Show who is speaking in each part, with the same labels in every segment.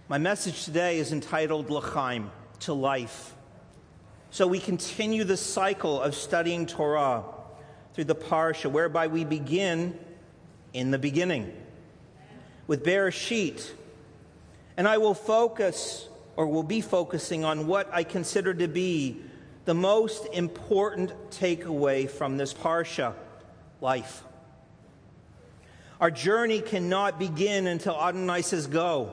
Speaker 1: My message today is entitled L'chaim, to life. So we continue the cycle of studying Torah through the Parsha, whereby we begin in the beginning with Bereshit. And I will be focusing on what I consider to be the most important takeaway from this Parsha, life. Our journey cannot begin until Adonai says go.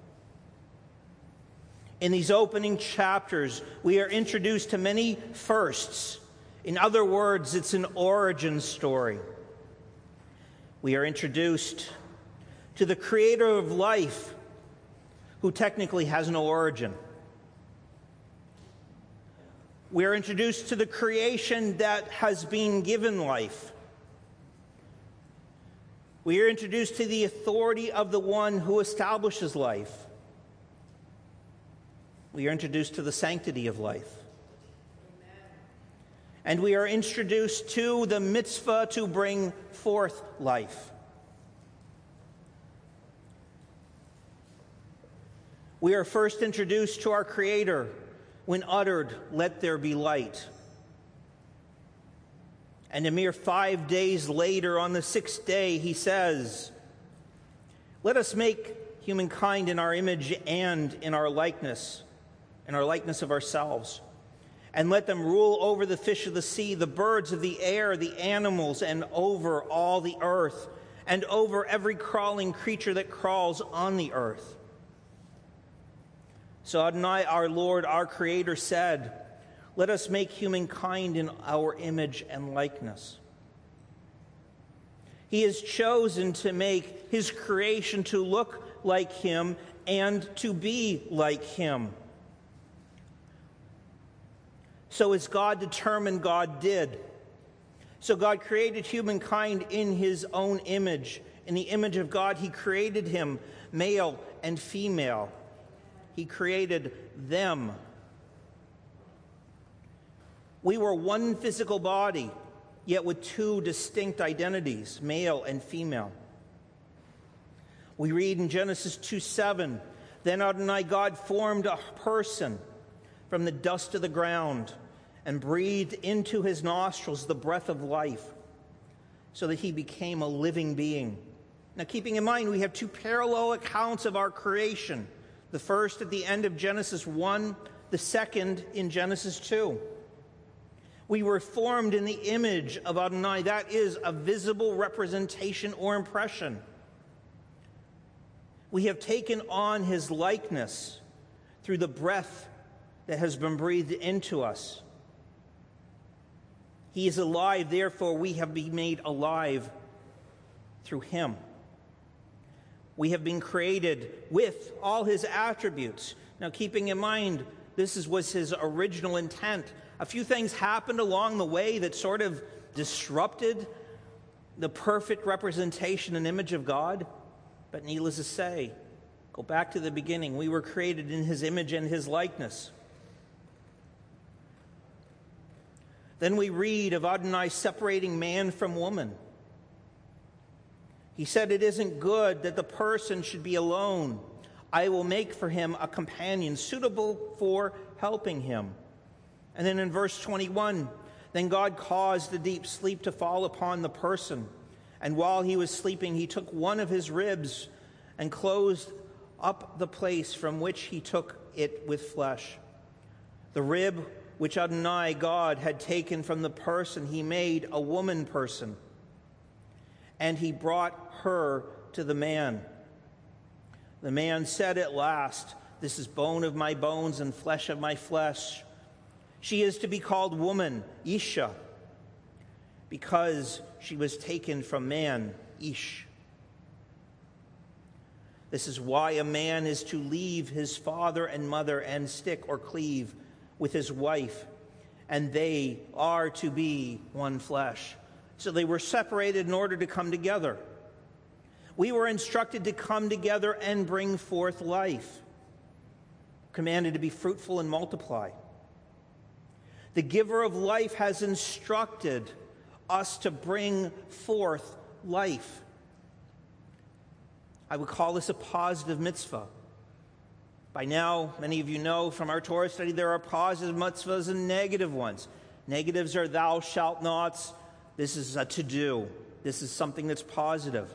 Speaker 1: In these opening chapters, we are introduced to many firsts. In other words, it's an origin story. We are introduced to the creator of life, who technically has no origin. We are introduced to the creation that has been given life. We are introduced to the authority of the one who establishes life. We are introduced to the sanctity of life. Amen. And we are introduced to the mitzvah to bring forth life. We are first introduced to our Creator when uttered, "Let there be light." And a mere 5 days later, on the sixth day, he says, "Let us make humankind in our image and in our likeness of ourselves, and let them rule over the fish of the sea, the birds of the air, the animals, and over all the earth, and over every crawling creature that crawls on the earth." So Adonai, our Lord, our Creator, said, "Let us make humankind in our image and likeness." He has chosen to make his creation to look like him and to be like him. So as God determined, God did. So God created humankind in his own image. In the image of God, he created him, male and female. He created them. We were one physical body, yet with two distinct identities, male and female. We read in Genesis 2:7, "Then Adonai God formed a person from the dust of the ground and breathed into his nostrils the breath of life, so that he became a living being." Now, keeping in mind, we have two parallel accounts of our creation. The first at the end of Genesis 1, the second in Genesis 2. We were formed in the image of Adonai. That is a visible representation or impression. We have taken on his likeness through the breath that has been breathed into us. He is alive, therefore we have been made alive through him. We have been created with all his attributes. Now, keeping in mind, was his original intent. A few things happened along the way that sort of disrupted the perfect representation and image of God. But needless to say, go back to the beginning. We were created in his image and his likeness. Then we read of Adonai separating man from woman. He said, "It isn't good that the person should be alone. I will make for him a companion suitable for helping him." And then in verse 21, "Then God caused the deep sleep to fall upon the person. And while he was sleeping, he took one of his ribs and closed up the place from which he took it with flesh. The rib which Adonai God had taken from the person, he made a woman person. And he brought her to the man. The man said at last, 'This is bone of my bones and flesh of my flesh. She is to be called woman, Isha, because she was taken from man, Ish.' This is why a man is to leave his father and mother and stick or cleave with his wife, and they are to be one flesh." So they were separated in order to come together. We were instructed to come together and bring forth life, commanded to be fruitful and multiply. The giver of life has instructed us to bring forth life. I would call this a positive mitzvah. By now, many of you know from our Torah study, there are positive mitzvahs and negative ones. Negatives are thou shalt nots. This is a to-do. This is something that's positive.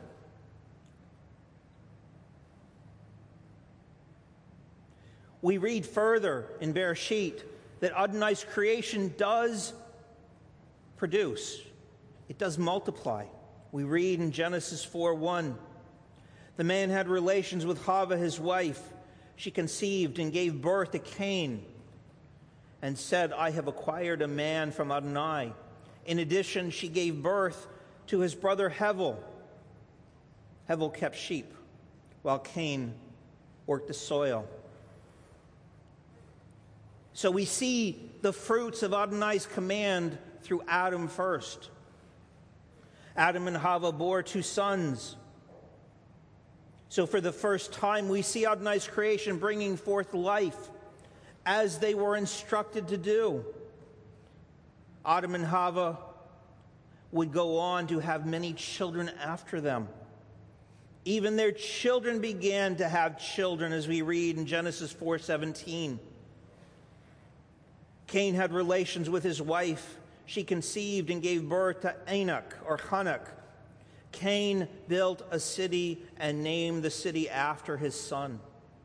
Speaker 1: We read further in Bereshit that Adonai's creation does produce. It does multiply. We read in Genesis 4:1, the man had relations with Chava, his wife. She conceived and gave birth to Cain and said, I have acquired a man from Adonai. In addition, she gave birth to his brother Hevel. Hevel kept sheep while Cain worked the soil. So we see the fruits of Adonai's command through Adam first. Adam and Chava bore 2 sons. So for the first time, we see Adonai's creation bringing forth life as they were instructed to do. Adam and Chava would go on to have many children after them. Even their children began to have children, as we read in Genesis 4:17. Cain had relations with his wife. She conceived and gave birth to Enoch or Hanok. Cain built a city and named the city after his son.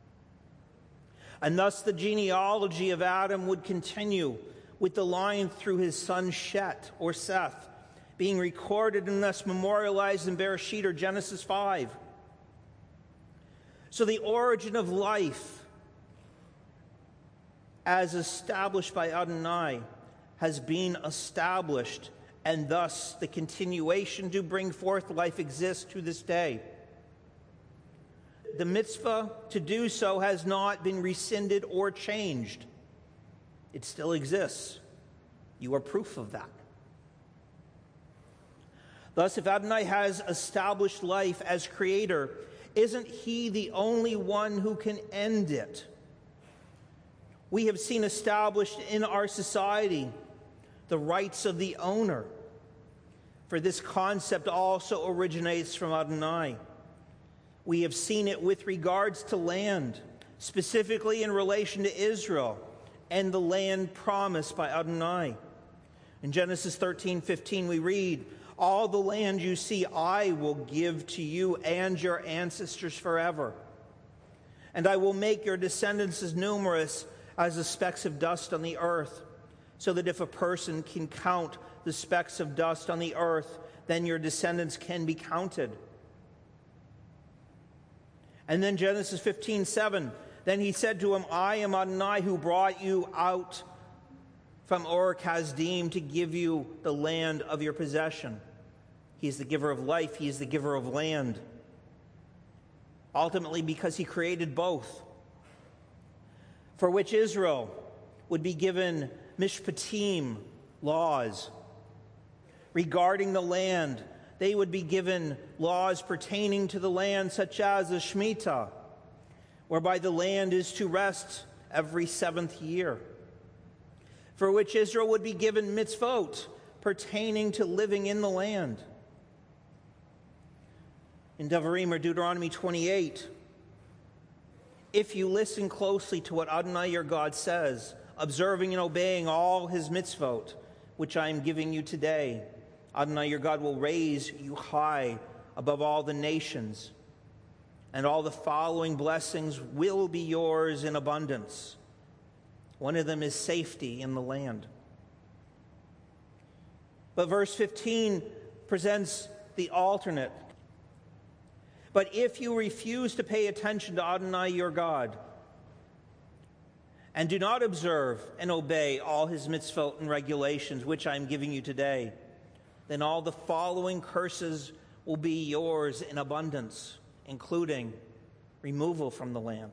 Speaker 1: And thus the genealogy of Adam would continue with the line through his son Shet or Seth being recorded and thus memorialized in Bereshit or Genesis 5. So the origin of life as established by Adonai has been established, and thus the continuation to bring forth life exists to this day. The mitzvah to do so has not been rescinded or changed. It still exists. You are proof of that. Thus, if Adonai has established life as creator, isn't he the only one who can end it? We have seen established in our society the rights of the owner. For this concept also originates from Adonai. We have seen it with regards to land, specifically in relation to Israel and the land promised by Adonai. In Genesis 13:15 we read, all the land you see I will give to you and your ancestors forever. And I will make your descendants as numerous as the specks of dust on the earth, so that if a person can count the specks of dust on the earth, then your descendants can be counted. And then Genesis 15:7, then he said to him, I am Adonai who brought you out from Ur Kasdim to give you the land of your possession. He is the giver of life. He is the giver of land. Ultimately, because he created both, for which Israel would be given mishpatim, laws. Regarding the land, they would be given laws pertaining to the land, such as the Shemitah, whereby the land is to rest every 7th year. For which Israel would be given mitzvot pertaining to living in the land. In Devarim or Deuteronomy 28, if you listen closely to what Adonai your God says, observing and obeying all his mitzvot, which I am giving you today, Adonai your God will raise you high above all the nations, and all the following blessings will be yours in abundance. One of them is safety in the land. But verse 15 presents the alternate. But if you refuse to pay attention to Adonai your God, and do not observe and obey all his mitzvot and regulations, which I am giving you today, then all the following curses will be yours in abundance, including removal from the land.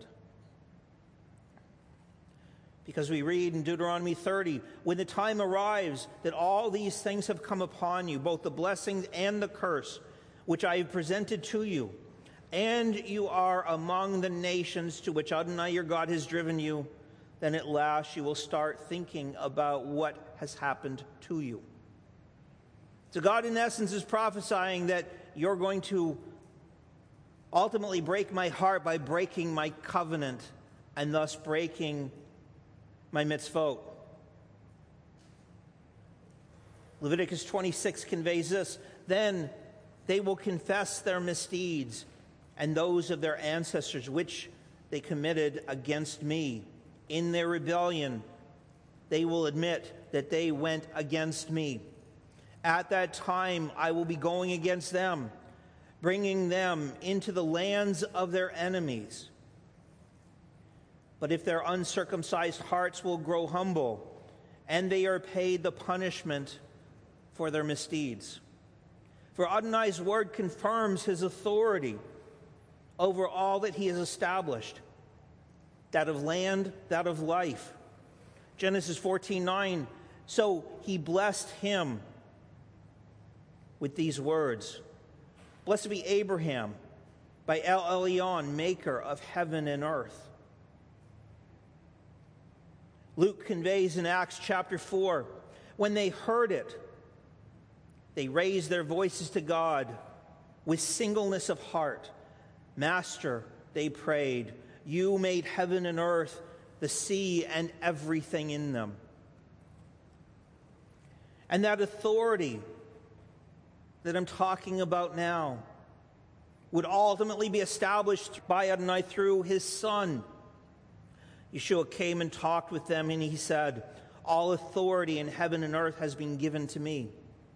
Speaker 1: Because we read in Deuteronomy 30, when the time arrives that all these things have come upon you, both the blessings and the curse, which I have presented to you, and you are among the nations to which Adonai your God has driven you, then at last you will start thinking about what has happened to you. So God, in essence, is prophesying that you're going to ultimately break my heart by breaking my covenant and thus breaking my mitzvot. Leviticus 26 conveys this. Then they will confess their misdeeds and those of their ancestors, which they committed against me. In their rebellion, they will admit that they went against me. At that time, I will be going against them, bringing them into the lands of their enemies. But if their uncircumcised hearts will grow humble, and they are paid the punishment for their misdeeds. For Adonai's word confirms his authority over all that he has established, that of land, that of life. Genesis 14:9, so he blessed him with these words. Blessed be Abraham by El Elyon, maker of heaven and earth. Luke conveys in Acts chapter 4, when they heard it, they raised their voices to God with singleness of heart. Master, they prayed, you made heaven and earth, the sea and everything in them. And that authority that I'm talking about now would ultimately be established by Adonai through his Son. Yeshua came and talked with them, and he said, all authority in heaven and earth has been given to me.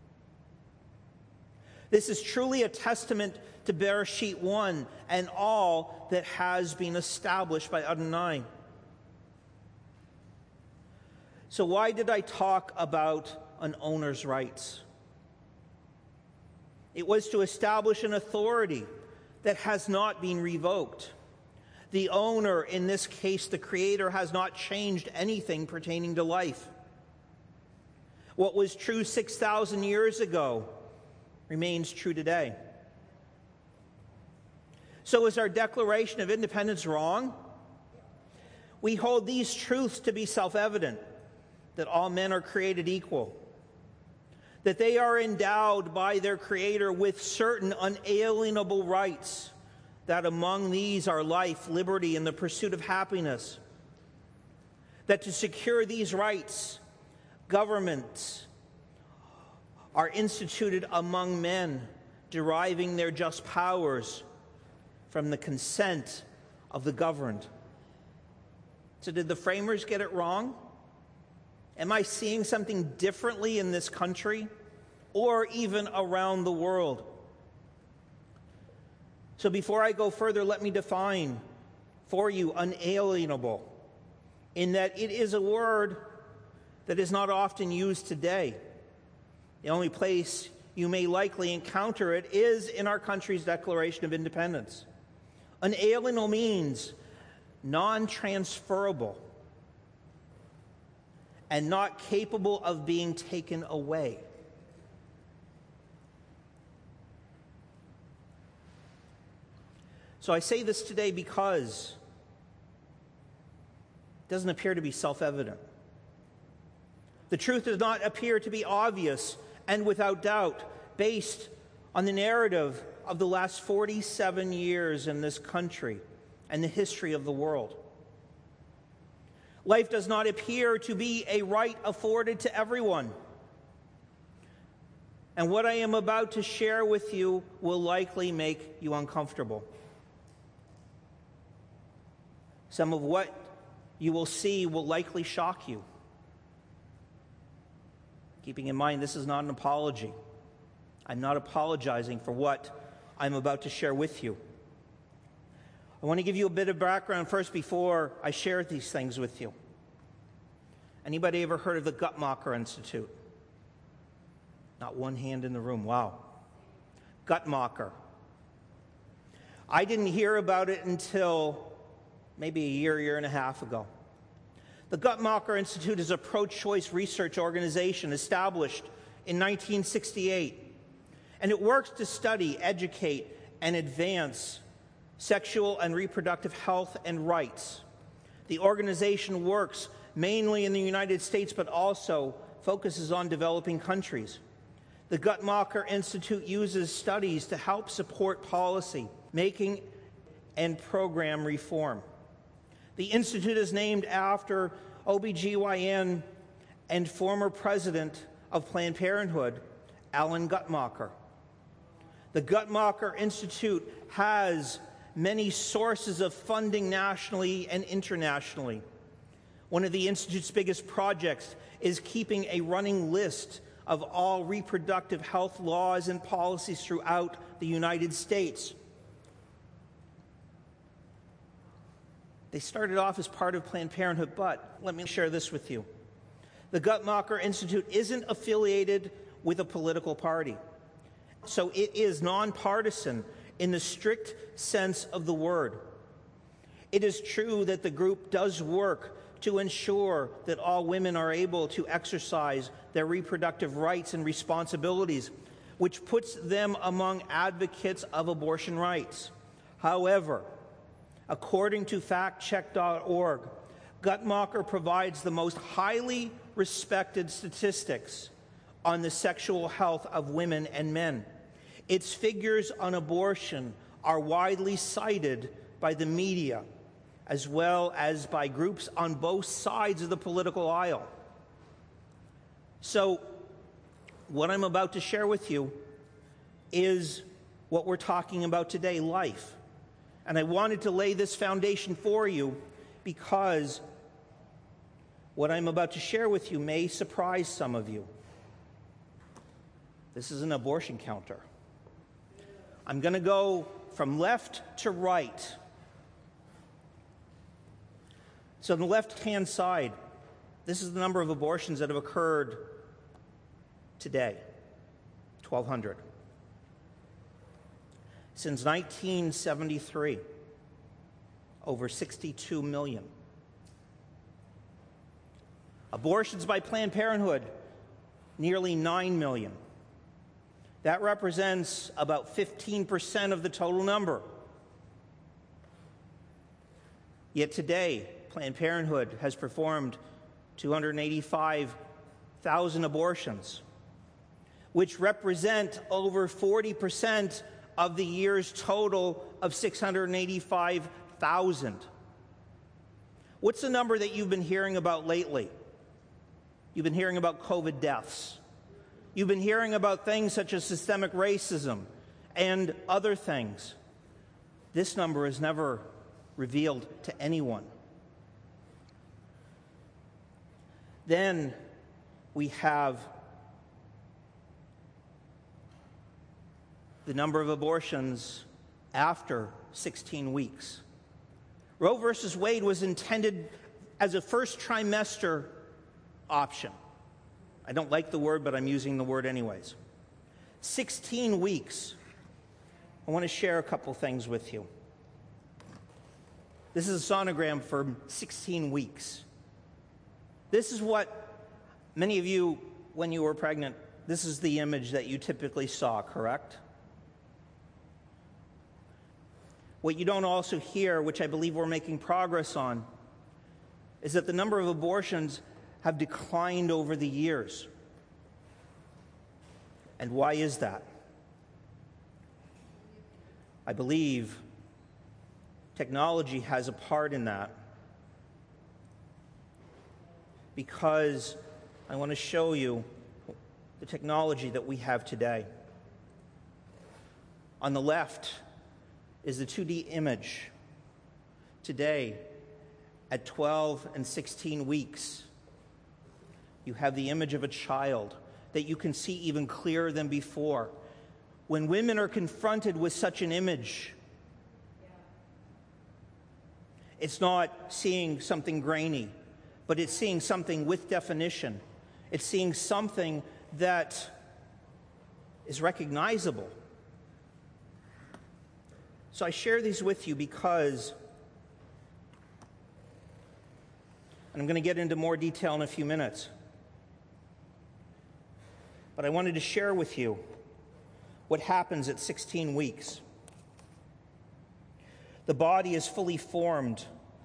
Speaker 1: This is truly a testament to Bereshit 1 and all that has been established by Adonai. So why did I talk about an owner's rights? It was to establish an authority that has not been revoked. The owner, in this case the Creator, has not changed anything pertaining to life. What was true 6,000 years ago remains true today. So is our Declaration of Independence wrong? We hold these truths to be self-evident, that all men are created equal, that they are endowed by their Creator with certain unalienable rights, that among these are life, liberty, and the pursuit of happiness, that to secure these rights, governments are instituted among men, deriving their just powers from the consent of the governed. So did the framers get it wrong? Am I seeing something differently in this country or even around the world? So before I go further, let me define for you unalienable, in that it is a word that is not often used today. The only place you may likely encounter it is in our country's Declaration of Independence. Unalienable means non-transferable and not capable of being taken away. So I say this today because it doesn't appear to be self-evident. The truth does not appear to be obvious and without doubt, based on the narrative of the last 47 years in this country and the history of the world. Life does not appear to be a right afforded to everyone. And what I am about to share with you will likely make you uncomfortable. Some of what you will see will likely shock you. Keeping in mind, this is not an apology. I'm not apologizing for what I'm about to share with you. I want to give you a bit of background first before I share these things with you. Anybody ever heard of the Guttmacher Institute? Not one hand in the room. Wow. Guttmacher. I didn't hear about it until maybe a year and a half ago. The Guttmacher Institute is a pro-choice research organization established in 1968, and it works to study, educate, and advance sexual and reproductive health and rights. The organization works mainly in the United States, but also focuses on developing countries. The Guttmacher Institute uses studies to help support policy making and program reform. The institute is named after OBGYN and former president of Planned Parenthood, Alan Guttmacher. The Guttmacher Institute has many sources of funding nationally and internationally. One of the Institute's biggest projects is keeping a running list of all reproductive health laws and policies throughout the United States. They started off as part of Planned Parenthood, but let me share this with you. The Guttmacher Institute isn't affiliated with a political party, so it is nonpartisan in the strict sense of the word. It is true that the group does work to ensure that all women are able to exercise their reproductive rights and responsibilities, which puts them among advocates of abortion rights. However, according to factcheck.org, Guttmacher provides the most highly respected statistics on the sexual health of women and men. Its figures on abortion are widely cited by the media, as well as by groups on both sides of the political aisle. So, what I'm about to share with you is what we're talking about today, life. And I wanted to lay this foundation for you because what I'm about to share with you may surprise some of you. This is an abortion counter. I'm going to go from left to right. So on the left-hand side, this is the number of abortions that have occurred today, 1,200. Since 1973, over 62 million. Abortions by Planned Parenthood, nearly 9 million. That represents about 15% of the total number. Yet today, Planned Parenthood has performed 285,000 abortions, which represent over 40% of the year's total of 685,000. What's the number that you've been hearing about lately? You've been hearing about COVID deaths. You've been hearing about things such as systemic racism and other things. This number is never revealed to anyone. Then we have the number of abortions after 16 weeks. Roe versus Wade was intended as a first trimester option. I don't like the word, but I'm using the word anyways. 16 weeks. I want to share a couple things with you. This is a sonogram for 16 weeks. This is what many of you, when you were pregnant, this is the image that you typically saw, correct? What you don't also hear, which I believe we're making progress on, is that the number of abortions have declined over the years. And why is that? I believe technology has a part in that, because I want to show you the technology that we have today. On the left is the 2D image. Today, at 12 and 16 weeks, you have the image of a child that you can see even clearer than before. When women are confronted with such an image, it's not seeing something grainy, but it's seeing something with definition. It's seeing something that is recognizable. So I share these with you because, and I'm going to get into more detail in a few minutes, but I wanted to share with you what happens at 16 weeks. The body is fully formed.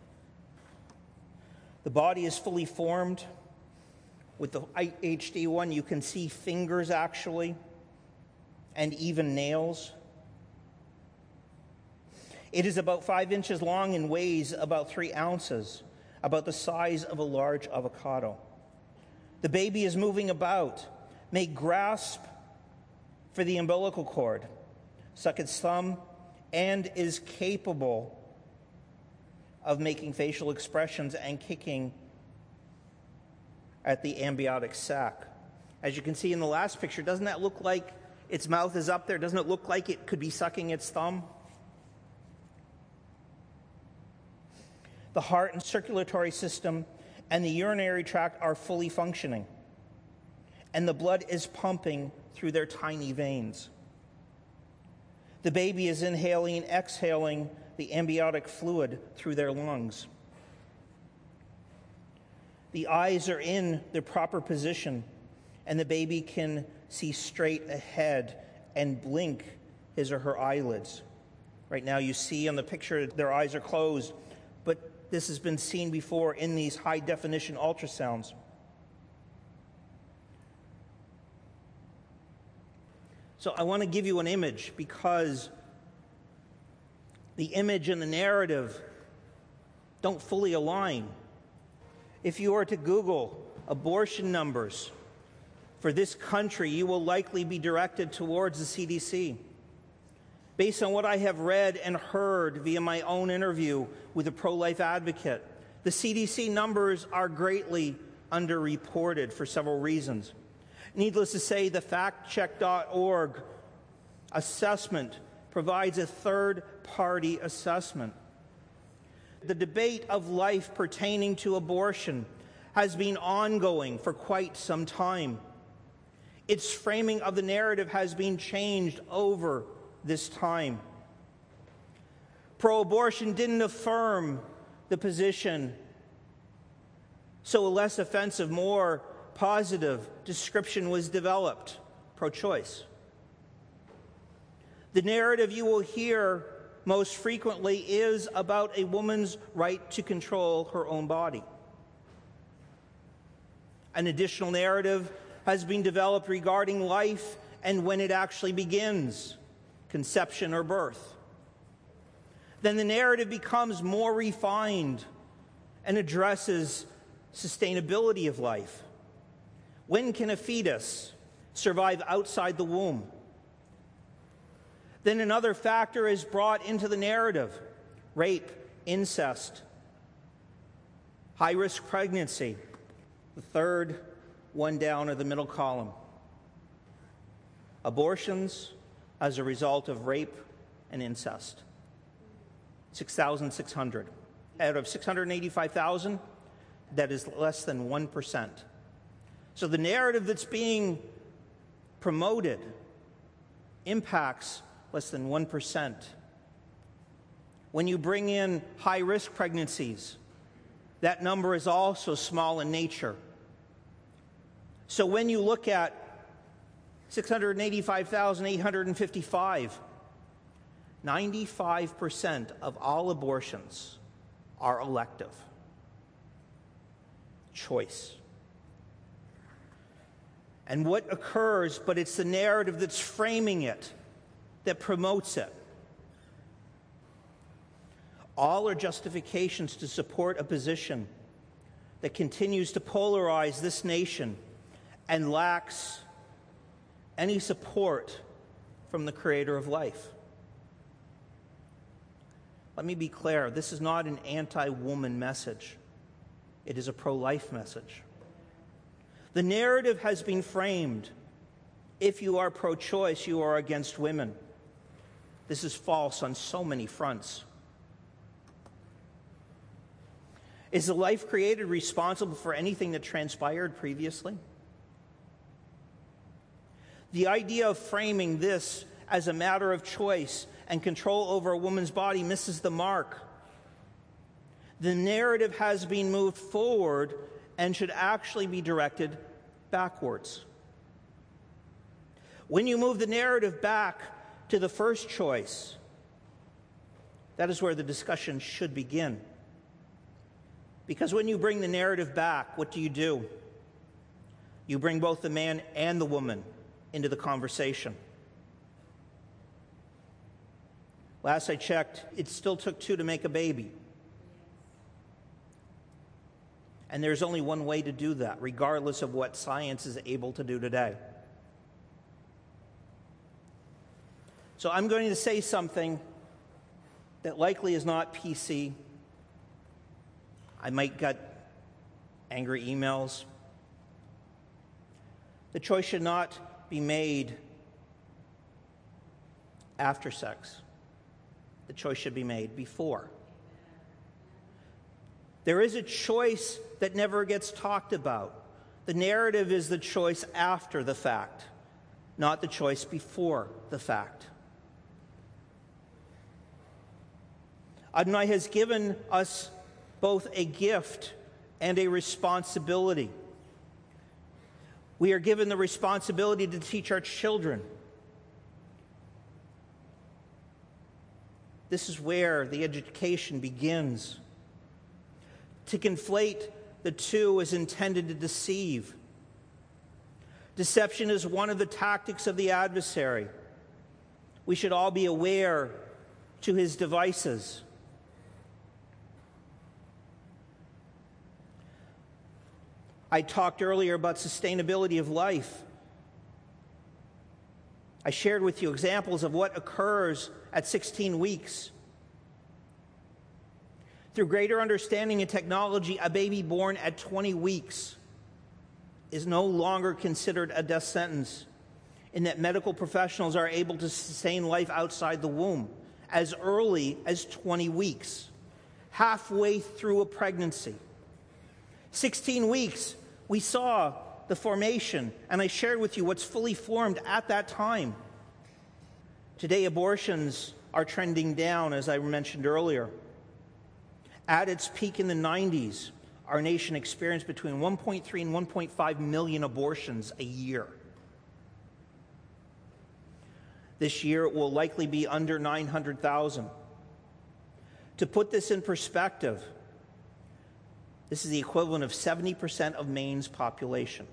Speaker 1: The body is fully formed. With the HD one, you can see fingers actually, and even nails. It is about 5 inches long and weighs about 3 ounces, about the size of a large avocado. The baby is moving about, may grasp for the umbilical cord, suck its thumb, and is capable of making facial expressions and kicking at the amniotic sac. As you can see in the last picture, doesn't that look like its mouth is up there? Doesn't it look like it could be sucking its thumb? The heart and circulatory system and the urinary tract are fully functioning, and the blood is pumping through their tiny veins. The baby is inhaling and exhaling the amniotic fluid through their lungs. The eyes are in their proper position, and the baby can see straight ahead and blink his or her eyelids. Right now you see on the picture their eyes are closed, but this has been seen before in these high-definition ultrasounds. So I want to give you an image because the image and the narrative don't fully align. If you were to Google abortion numbers for this country, you will likely be directed towards the CDC. Based on what I have read and heard via my own interview with a pro-life advocate, the CDC numbers are greatly underreported for several reasons. Needless to say, the factcheck.org assessment provides a third-party assessment. The debate of life pertaining to abortion has been ongoing for quite some time. Its framing of the narrative has been changed over this time. Pro-abortion didn't affirm the position, so a less offensive, more positive description was developed: pro-choice. The narrative you will hear most frequently is about a woman's right to control her own body. An additional narrative has been developed regarding life and when it actually begins, conception or birth. Then the narrative becomes more refined and addresses sustainability of life. When can a fetus survive outside the womb? Then another factor is brought into the narrative: rape, incest, high-risk pregnancy, the third one down of the middle column. Abortions as a result of rape and incest. 6,600. Out of 685,000, that is less than 1%. So the narrative that's being promoted impacts less than 1%. When you bring in high-risk pregnancies, that number is also small in nature. So when you look at 685,855, 95% of all abortions are elective. Choice. And what occurs, but it's the narrative that's framing it, that promotes it. All are justifications to support a position that continues to polarize this nation and lacks any support from the Creator of life. Let me be clear, this is not an anti-woman message. It is a pro-life message. The narrative has been framed: if you are pro-choice, you are against women. This is false on so many fronts. Is the life created responsible for anything that transpired previously? The idea of framing this as a matter of choice and control over a woman's body misses the mark. The narrative has been moved forward and should actually be directed backwards. When you move the narrative back to the first choice, that is where the discussion should begin. Because when you bring the narrative back, what do? You bring both the man and the woman into the conversation. Last I checked, it still took 2 to make a baby. And there's only one way to do that, regardless of what science is able to do today. So I'm going to say something that likely is not PC. I might get angry emails. The choice should not be made after sex. The choice should be made before. There is a choice that never gets talked about. The narrative is the choice after the fact, not the choice before the fact. Adonai has given us both a gift and a responsibility. We are given the responsibility to teach our children. This is where the education begins. To conflate the two is intended to deceive. Deception is one of the tactics of the adversary. We should all be aware to his devices. I talked earlier about sustainability of life. I shared with you examples of what occurs at 16 weeks. Through greater understanding and technology, a baby born at 20 weeks is no longer considered a death sentence, in that medical professionals are able to sustain life outside the womb as early as 20 weeks, halfway through a pregnancy. 16 weeks, we saw the formation, and I shared with you what's fully formed at that time. Today, abortions are trending down, as I mentioned earlier. At its peak in the 90s, our nation experienced between 1.3 and 1.5 million abortions a year. This year, it will likely be under 900,000. To put this in perspective, this is the equivalent of 70% of Maine's population.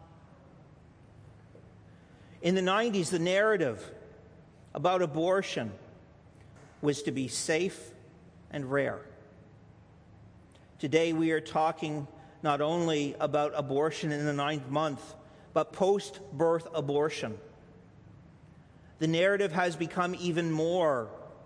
Speaker 1: In the 90s, the narrative about abortion was to be safe and rare. Today, we are talking not only about abortion in the 9th month, but post-birth abortion. The narrative has become even more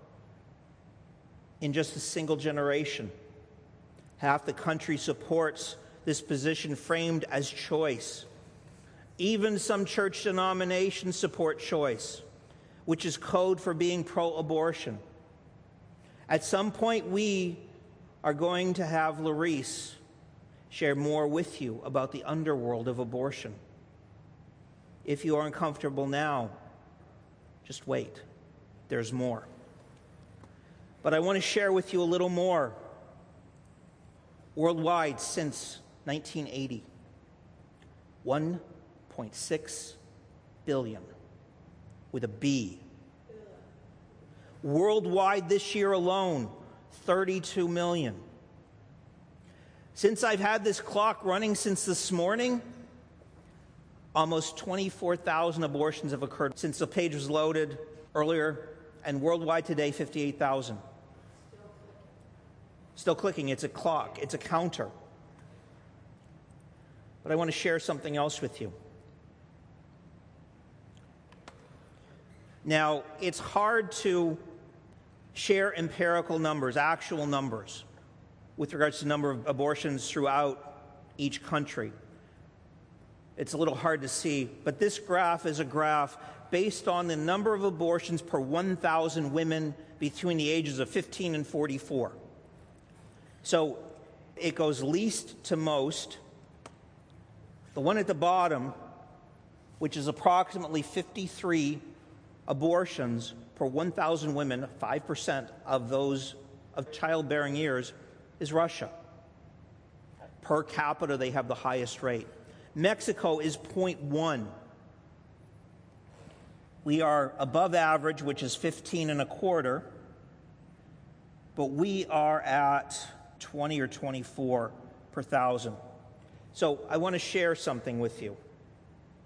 Speaker 1: in just a single generation. Half the country supports this position framed as choice. Even some church denominations support choice, which is code for being pro-abortion. At some point, we are going to have Larice share more with you about the underworld of abortion. If you are uncomfortable now, just wait. There's more. But I want to share with you a little more. Worldwide, since 1980, 1.6 billion, with a B. Worldwide this year alone, 32 million. Since I've had this clock running since this morning, almost 24,000 abortions have occurred since the page was loaded earlier, and worldwide today, 58,000. Still clicking. It's a clock. It's a counter. But I want to share something else with you. Now, it's hard to share empirical numbers, actual numbers, with regards to the number of abortions throughout each country. It's a little hard to see, but this graph is a graph based on the number of abortions per 1,000 women between the ages of 15 and 44. So it goes least to most. The one at the bottom, which is approximately 53 abortions per 1,000 women, 5% of those of childbearing years, is Russia. Per capita, they have the highest rate. Mexico is 0.1. We are above average, which is 15 and a quarter, but we are at 20 or 24 per thousand. So I want to share something with you.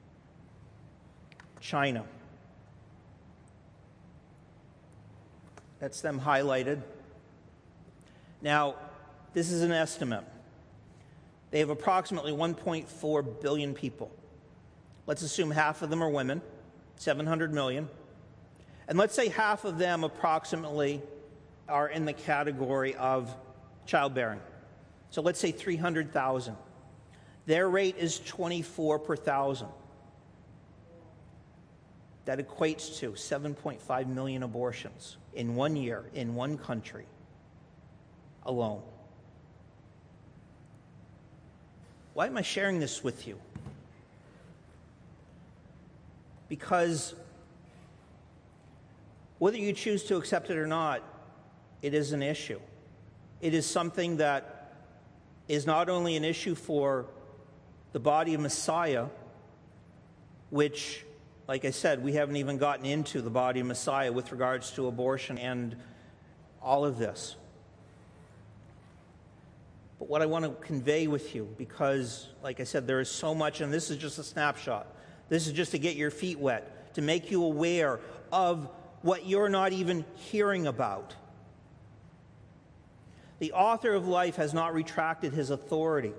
Speaker 1: China. That's them highlighted. Now, this is an estimate. They have approximately 1.4 billion people. Let's assume half of them are women, 700 million. And let's say half of them approximately are in the category of childbearing. So let's say 300,000. Their rate is 24 per thousand. That equates to 7.5 million abortions in 1 year, in one country alone. Why am I sharing this with you? Because whether you choose to accept it or not, it is an issue. It is something that is not only an issue for the body of Messiah, which, like I said, we haven't even gotten into the body of Messiah with regards to abortion and all of this. But what I want to convey with you, because, like I said, there is so much, and this is just a snapshot. This is just to get your feet wet, to make you aware of what you're not even hearing about. The author of life has not retracted his authority.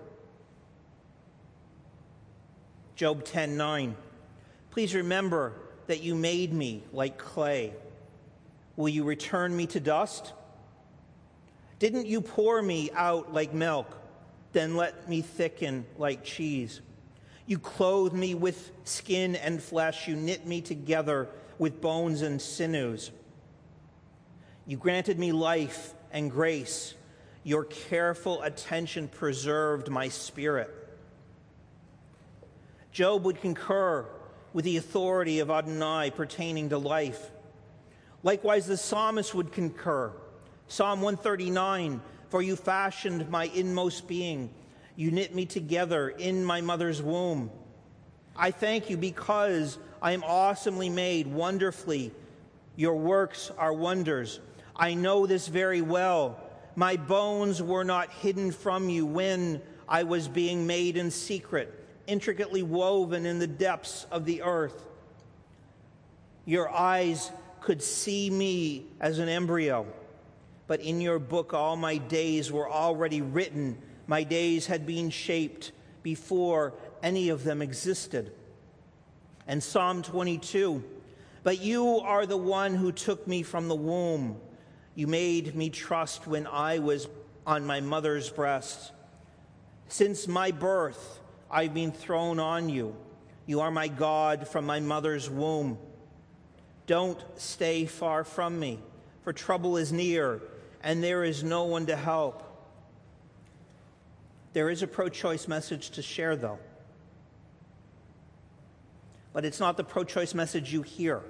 Speaker 1: Job 10:9. Please remember that you made me like clay. Will you return me to dust? Didn't you pour me out like milk, then let me thicken like cheese? You clothed me with skin and flesh. You knit me together with bones and sinews. You granted me life and grace. Your careful attention preserved my spirit. Job would concur with the authority of Adonai pertaining to life. Likewise, the psalmist would concur. Psalm 139, for you fashioned my inmost being. You knit me together in my mother's womb. I thank you because I am awesomely made, wonderfully. Your works are wonders. I know this very well. My bones were not hidden from you when I was being made in secret, intricately woven in the depths of the earth. Your eyes could see me as an embryo, but in your book all my days were already written. My days had been shaped before any of them existed. And Psalm 22, but you are the one who took me from the womb. You made me trust when I was on my mother's breast. Since my birth, I've been thrown on you. You are my God from my mother's womb. Don't stay far from me, for trouble is near, and there is no one to help. There is a pro-choice message to share, though. But it's not the pro-choice message you hear.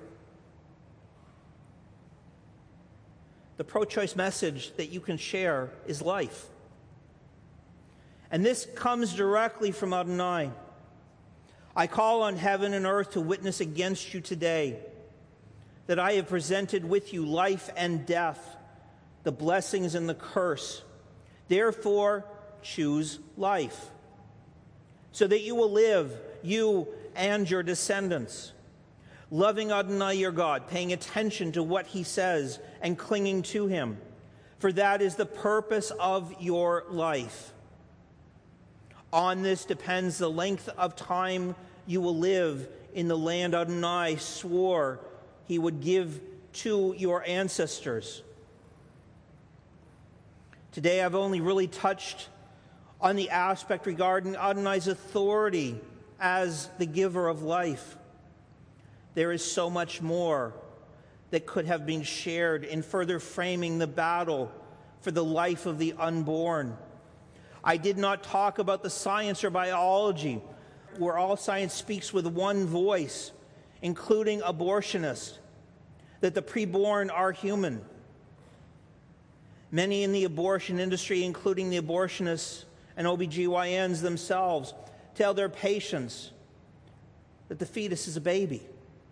Speaker 1: The pro-choice message that you can share is life. And this comes directly from Adonai. I call on heaven and earth to witness against you today that I have presented with you life and death, the blessings and the curse. Therefore, choose life, so that you will live, you and your descendants, loving Adonai your God, paying attention to what he says and clinging to him, for that is the purpose of your life. On this depends the length of time you will live in the land Adonai swore he would give to your ancestors. Today I've only really touched on the aspect regarding Adonai's authority as the giver of life. There is so much more that could have been shared in further framing the battle for the life of the unborn. I did not talk about the science or biology, where all science speaks with one voice, including abortionists, that the preborn are human. Many in the abortion industry, including the abortionists and OBGYNs themselves, tell their patients that the fetus is a baby.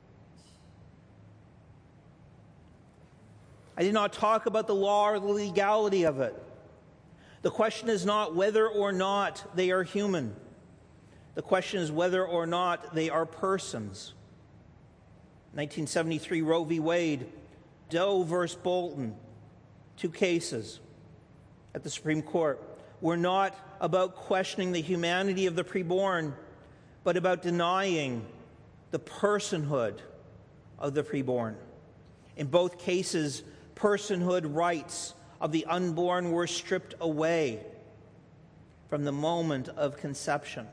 Speaker 1: I did not talk about the law or the legality of it. The question is not whether or not they are human. The question is whether or not they are persons. 1973 Roe v. Wade Doe versus Bolton, 2 cases at the Supreme Court, were not about questioning the humanity of the preborn, but about denying the personhood of the preborn. In both cases, personhood rights of the unborn were stripped away from the moment of conception.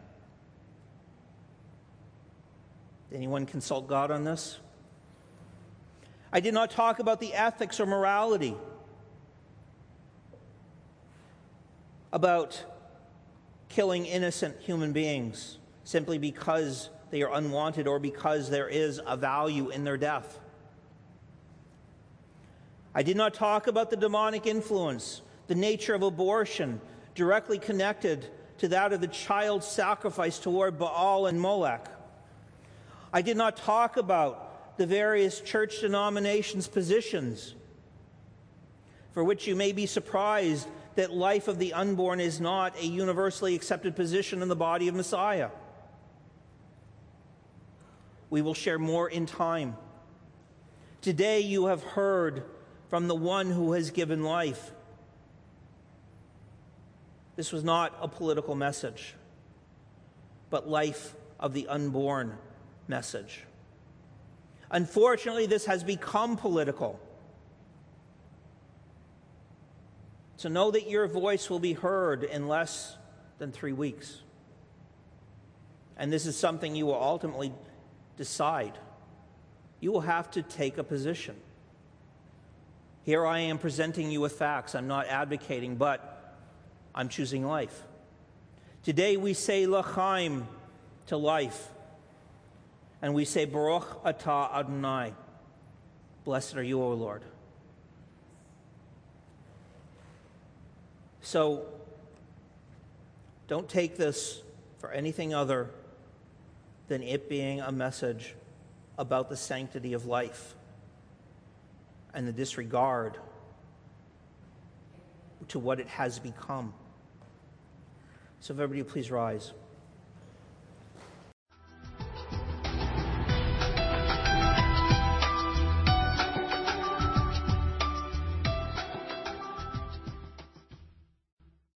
Speaker 1: Did anyone consult God on this? I did not talk about the ethics or morality about killing innocent human beings simply because they are unwanted or because there is a value in their death. I did not talk about the demonic influence, the nature of abortion, directly connected to that of the child sacrifice toward Baal and Molech. I did not talk about the various church denominations' positions, for which you may be surprised that life of the unborn is not a universally accepted position in the body of Messiah. We will share more in time. Today you have heard from the one who has given life. This was not a political message, but life of the unborn message. Unfortunately, this has become political. So know that your voice will be heard in less than 3 weeks. And this is something you will ultimately decide. You will have to take a position. Here I am presenting you with facts. I'm not advocating, but I'm choosing life. Today we say l'chaim, to life. And we say, Baruch atah Adonai. Blessed are you, O Lord. So, don't take this for anything other than it being a message about the sanctity of life and the disregard to what it has become. So if everybody please rise.